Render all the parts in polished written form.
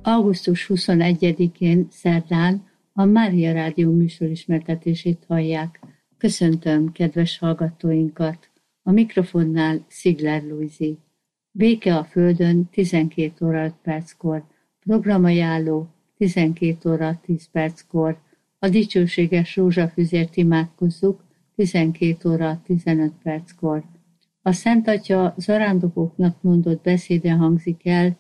Augusztus 21-én szerdán a Mária Rádió műsorismertetését hallják. Köszöntöm kedves hallgatóinkat! A mikrofonnál Szigler Lujzi. Béke a Földön 12 óra 5 perckor, programajánló 12 óra 10 perckor, a dicsőséges rózsafüzért imádkozzuk 12 óra 15 perckor. A Szent Atya zarándokoknak mondott beszéde hangzik el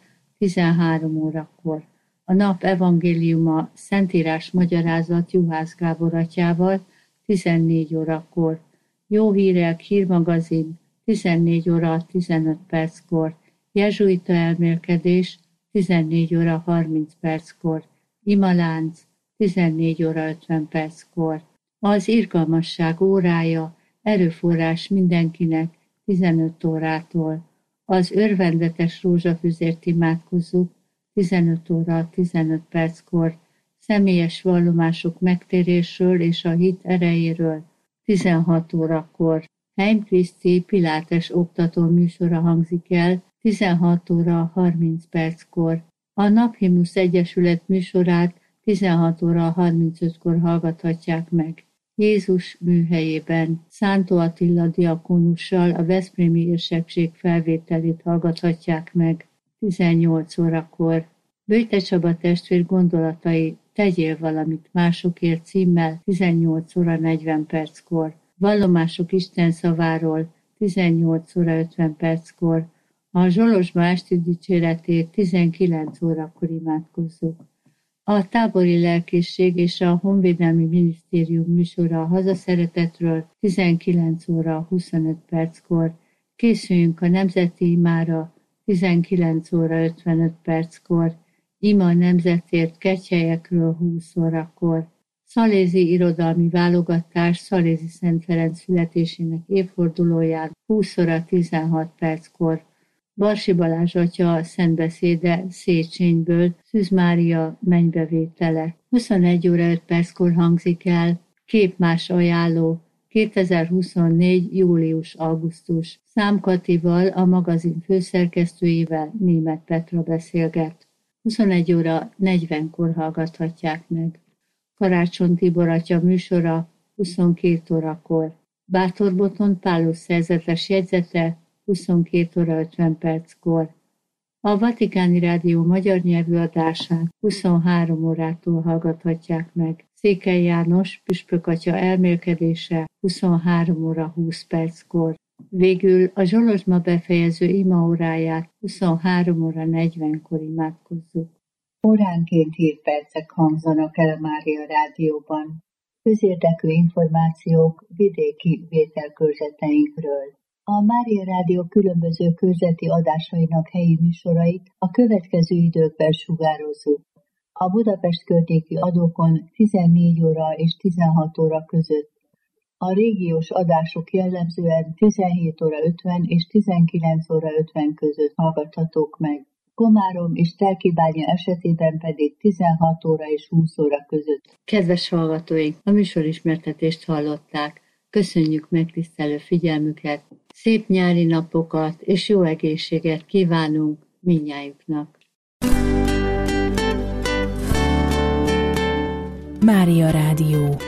13 órakor. A nap evangéliuma Szentírás magyarázat Juhász Gábor atyával 14 órakor. Jó hírek hírmagazin 14 óra 15 perckor. Jezsuita elmélkedés 14 óra 30 perckor. Imalánc 14 óra 50 perckor. Az irgalmasság órája erőforrás mindenkinek 15 órától. Az örvendetes rózsafüzért imádkozzuk 15 óra 15 perckor, személyes vallomások megtérésről és a hit erejéről 16 órakor. Heim Kriszti Pilátes oktató műsora hangzik el 16 óra 30 perckor. A Naphimnusz Egyesület műsorát 16 óra 35-kor hallgathatják meg. Jézus műhelyében Szántó Attila diakónussal a veszprémi érsekség felvételét hallgathatják meg 18 órakor. Böjte Csaba testvér gondolatai Tegyél valamit másokért címmel 18 óra 40 perckor. Vallomások Isten szaváról 18 óra 50 perckor. A Zsolozsma esti dicséretét 19 órakor imádkozzuk. A tábori lelkészség és a Honvédelmi Minisztérium műsora a hazaszeretetről 19 óra 25 perckor. Készüljünk a nemzeti imára 19 óra 55 perckor. Ima a nemzetért Kecskelyekről 20 órakor. Szalézi irodalmi válogatás Szalézi Szent Ferenc születésének évfordulóján 20 óra 16 perckor. Barsi Balázs atya szentbeszéde Széchenyből, Szűz Mária mennybevétele. 21 óra 5 perckor hangzik el Képmás ajánló 2024. július-augusztus. Szám Katival, a magazin főszerkesztőjével Németh Petra beszélget. 21 óra 40-kor hallgathatják meg. Karácsony Tibor atya műsora 22 órakor. Bátorboton Pálusz szerzetes jegyzete 22 óra 50 perckor. A Vatikáni Rádió magyar nyelvű adását 23 órától hallgathatják meg. Székely János püspök atya elmélkedése 23 óra 20 perckor. Végül a Zsolozsma befejező imaóráját 23 óra 40-kor imádkozzuk. Óránként hírpercek hangzanak el a Mária Rádióban. Közérdekű információk vidéki vételkörzeteinkről. A Mária Rádió különböző körzeti adásainak helyi műsorait a következő időkben sugározzuk. A Budapest környéki adókon 14 óra és 16 óra között. A régiós adások jellemzően 17 óra 50 és 19 óra 50 között hallgathatók meg. Komárom és Telkibánya esetében pedig 16 óra és 20 óra között. Kedves hallgatóink, a műsorismertetést hallották. Köszönjük megtisztelő figyelmüket, szép nyári napokat és jó egészséget kívánunk mindnyájuknak. Mária Rádió.